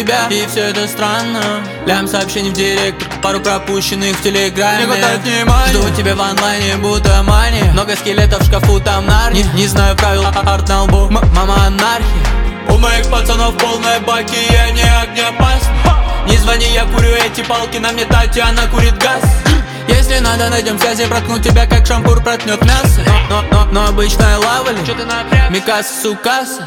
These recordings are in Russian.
тебя, и все это странно. Лям сообщений в директ, пару пропущенных в телеграме. Не хватает внимания, жду тебя в онлайне, будто мания. Много скелетов в шкафу, там нарни. Не знаю правил, арт на лбу, мама анархия. У моих пацанов полные баки, я не огнеопасный. Не звони, я курю эти палки, на мне Татьяна курит газ. Если надо, найдем связи, проткну тебя, как шампур проткнет мясо. Но обычная лава ли? Микаса, сукаса.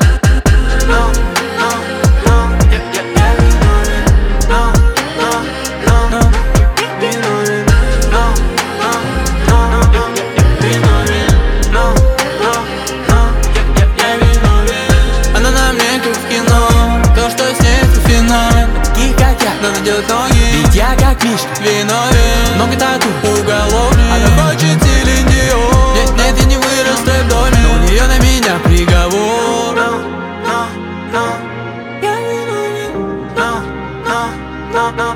Она на мне как в кино, то, что с ней это финал. Такие как я, надо делать ноги, ведь я как Мишка виновен. Много тату, уголовник, она хочет Селин-Дион. Нет, нет, я не вырос в рэп-доме, но у нее на меня приговор. Я виновен.